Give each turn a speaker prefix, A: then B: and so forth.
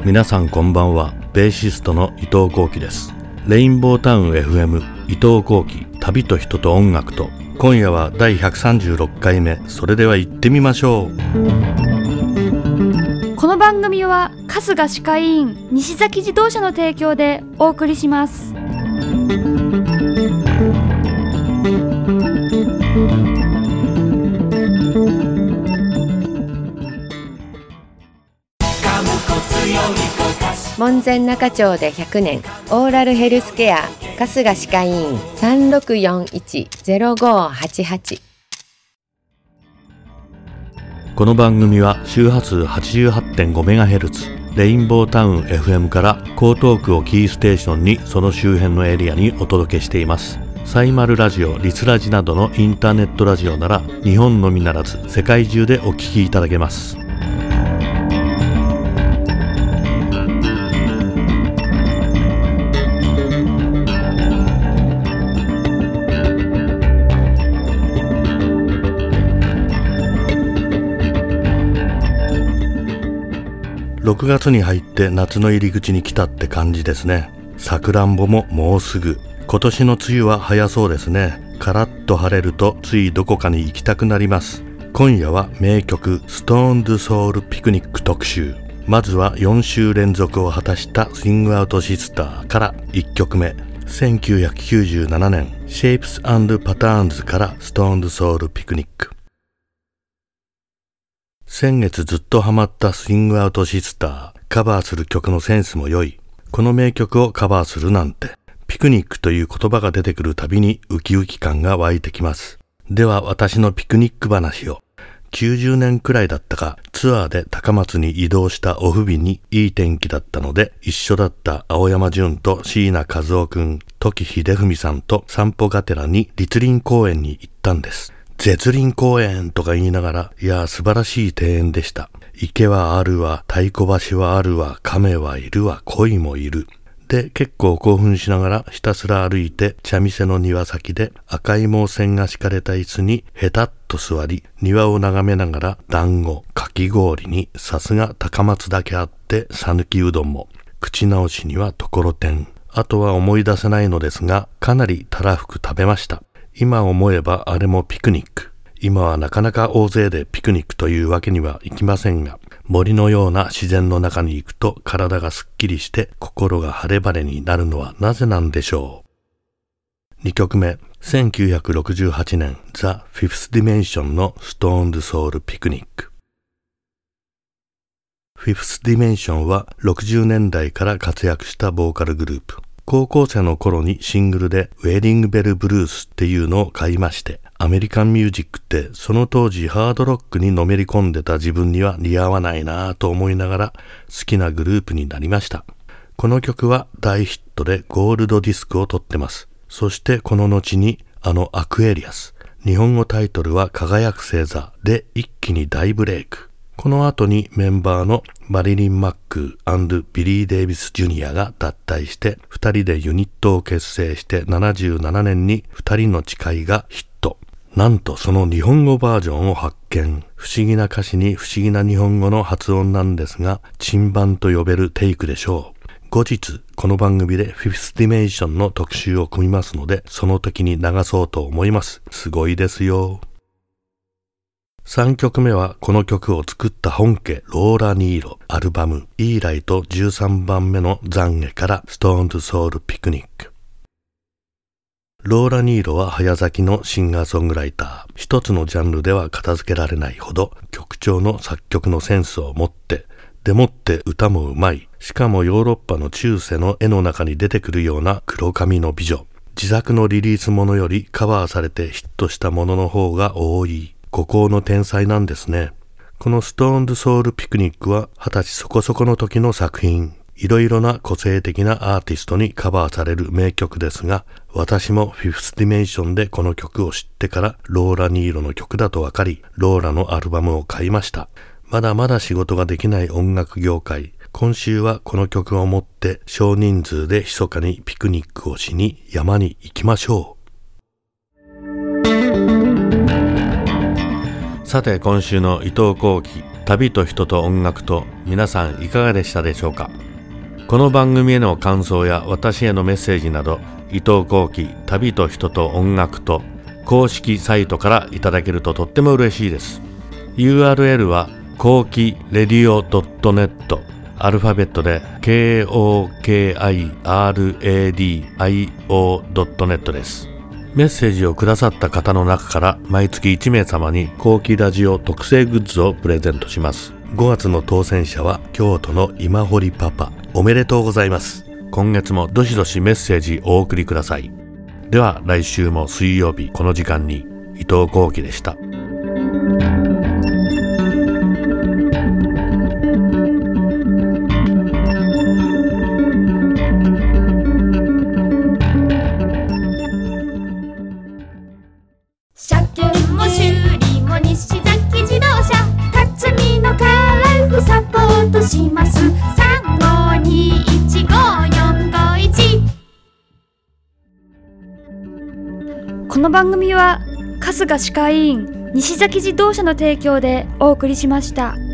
A: 皆さんこんばんは。ベーシストの伊藤幸喜です。レインボータウン FM 伊藤幸喜、旅と人と音楽と。今夜は第136回目。それでは行ってみましょう。
B: この番組は春日歯科医院西崎自動車の提供でお送りします。
C: 門前仲町で100年オーラルヘルスケア春日歯科医院 3641-0588。
A: この番組は周波数 88.5MHz レインボータウン FM から江東区をキーステーションにその周辺のエリアにお届けしています。サイマルラジオ、リスラジなどのインターネットラジオなら日本のみならず世界中でお聞きいただけます。6月に入って夏の入り口に来たって感じですね。さくらんぼももうすぐ。今年の梅雨は早そうですね。カラッと晴れるとついどこかに行きたくなります。今夜は名曲ストーンズソウルピクニック特集。まずは4週連続を果たしたスイングアウトシスターから1曲目。1997年シェイプス&パターンズからストーンズソウルピクニック。先月ずっとハマったスイングアウトシスター。カバーする曲のセンスも良い。この名曲をカバーするなんて。ピクニックという言葉が出てくるたびにウキウキ感が湧いてきます。では私のピクニック話を。90年くらいだったか、ツアーで高松に移動したオフ日にいい天気だったので、一緒だった青山純と椎名和夫くん、時秀文さんと散歩がてらに栗林公園に行ったんです。絶林公園とか言いながら、いや素晴らしい庭園でした。池はあるわ、太鼓橋はあるわ、亀はいるわ、鯉もいる。で、結構興奮しながらひたすら歩いて茶店の庭先で赤い毛線が敷かれた椅子にへたっと座り、庭を眺めながら団子、かき氷にさすが高松だけあってさぬきうどんも、口直しにはところてん。あとは思い出せないのですが、かなりたらふく食べました。今思えばあれもピクニック。今はなかなか大勢でピクニックというわけにはいきませんが、森のような自然の中に行くと体がすっきりして心が晴れ晴れになるのはなぜなんでしょう。2曲目、1968年 The Fifth Dimension の Stoned Soul Picnic。 Fifth Dimension は60年代から活躍したボーカルグループ。高校生の頃にシングルでウェディングベルブルースっていうのを買いまして、アメリカンミュージックってその当時ハードロックにのめり込んでた自分には似合わないなぁと思いながら好きなグループになりました。この曲は大ヒットでゴールドディスクを取ってます。そしてこの後にアクエリアス、日本語タイトルは輝く星座で一気に大ブレイク。この後にメンバーのマリリン・マックー&ビリー・デイビス・ジュニアが脱退して2人でユニットを結成して77年に2人の誓いがヒット。なんとその日本語バージョンを発見。不思議な歌詞に不思議な日本語の発音なんですが、珍版と呼べるテイクでしょう。後日この番組でフィフスディメンションの特集を組みますので、その時に流そうと思います。すごいですよ。3曲目はこの曲を作った本家ローラ・ニーロ、アルバムイーライと13番目の懺悔からストーンズソウルピクニック。ローラ・ニーロは早咲きのシンガーソングライター。一つのジャンルでは片付けられないほど曲調の作曲のセンスを持って、でもって歌もうまい。しかもヨーロッパの中世の絵の中に出てくるような黒髪の美女。自作のリリースものよりカバーされてヒットしたものの方が多い。孤高の天才なんですね。このストーンズソウルピクニックは20歳そこそこの時の作品。いろいろな個性的なアーティストにカバーされる名曲ですが、私もフィフスディメンションでこの曲を知ってからローラ・ニーロの曲だと分かり、ローラのアルバムを買いました。まだまだ仕事ができない音楽業界。今週はこの曲を持って少人数で密かにピクニックをしに山に行きましょう。さて今週の伊藤幸喜旅と人と音楽と、皆さんいかがでしたでしょうか。この番組への感想や私へのメッセージなど、伊藤幸喜旅と人と音楽と公式サイトからいただけるととっても嬉しいです。 URL はこうきレディオ .net、 アルファベットで KOKIRADIO.net です。メッセージをくださった方の中から毎月1名様にこうきラジオ特製グッズをプレゼントします。5月の当選者は京都の今堀パパ、おめでとうございます。今月もどしどしメッセージお送りください。では来週も水曜日この時間に、伊藤幸喜でした。
B: 車検も修理も西崎自動車、辰巳のカラフサポートします。35215451。この番組は春日歯科医院西崎自動車の提供でお送りしました。